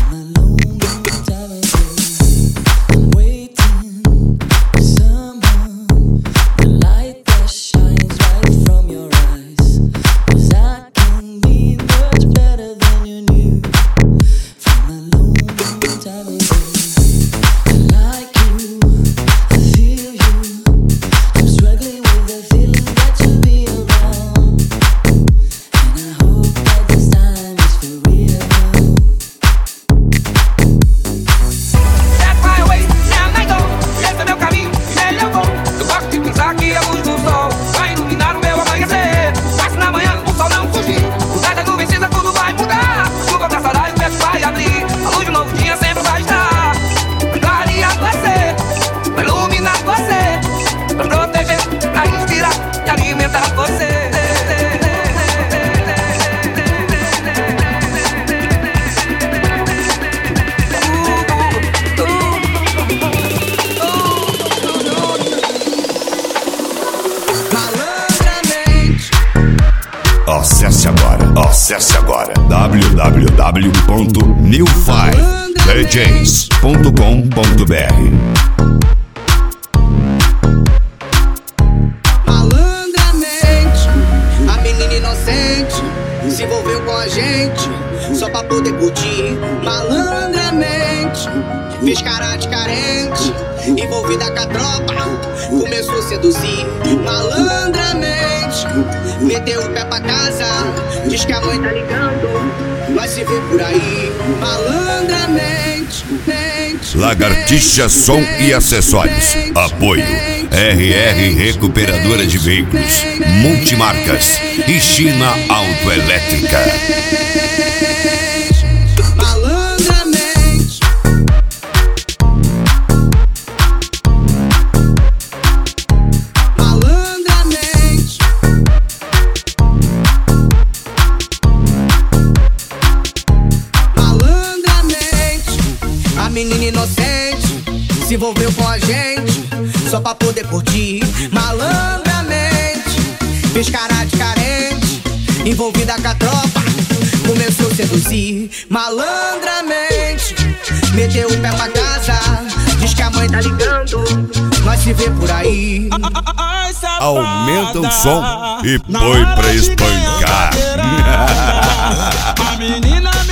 Acesse agora www.new5djs.com.br. Malandramente, a menina inocente se envolveu com a gente só pra poder curtir. Malandramente, fez cara de carente, envolvida com a tropa, começou a seduzir. Malandramente, meteu o pé pra casa, diz que a mãe tá ligando, nós se vê por aí. Malandramente, Lagartixa Som e Acessórios. Apoio RR Recuperadora de Veículos, Multimarcas e China Autoelétrica. Malandramente, malandramente, malandramente, a menina inocente se envolveu com a gente só pra poder curtir. Malandramente, fez cara de carente, envolvida com a tropa, começou a seduzir. Malandramente, meteu o pé pra casa, diz que a mãe tá ligando, nós se vê por aí. Aumenta o som e põe pra espancar. A menina